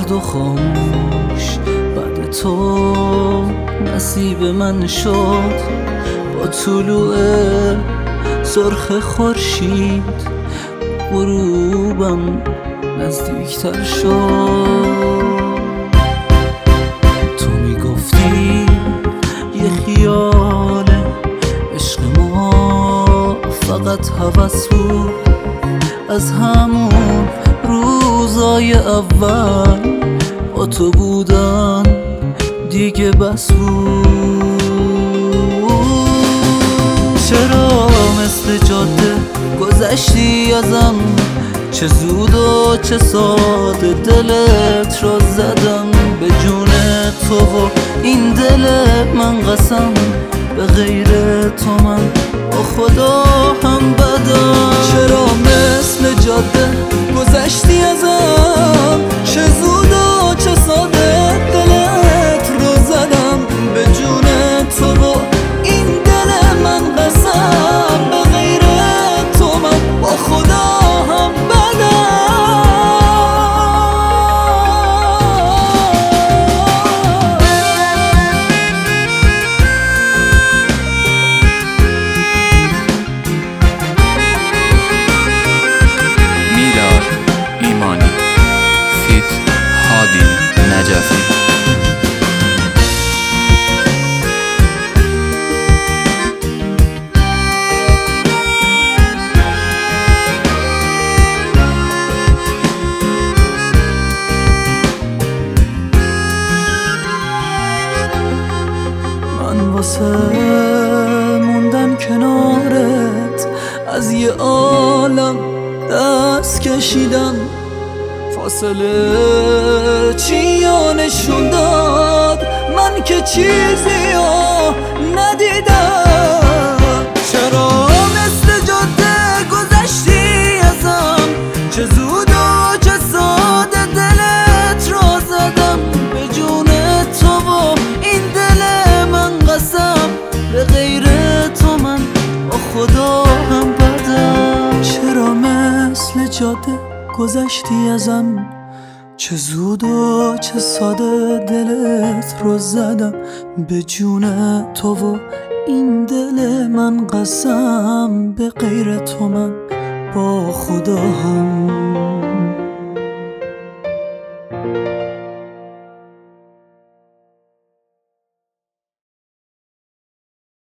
سرد و خاموش بعد تو نصیب من شد. با طلوع سرخ خورشید غروبم نزدیکتر شد. تو میگفتی یه خیاله عشق ما فقط هوس بود، از همون روزای اول با تو بودن دیگه بس بود. چرا مثل جاده گذشتی ازم، چه زود و چه ساده دلت را زدم به جون تو و این دل من قسم به غیر تو من با خدا هم بدم. چرا مثل جاده گذشتی ازم، چه زود و چه ساده دلت رو زدم به جون تو و این دل من قسم به غیر تو من با خدا هم بدم. واسه موندن کنارت از یه عالم دست کشیدم، فاصله چی نشون داد من که چیزی ندیدم. چرا مثل جاده گذشتی ازم، چه زود و چه ساده دلت را زدم به جون تو و این دل من قسم به غیر تو من با خدا هم بدم. چرا مثل جاده گذشتی ازم، چه زود و چه ساده دلت رو زدم به جون تو و این دل من قسم به غیر تو من با خدا هم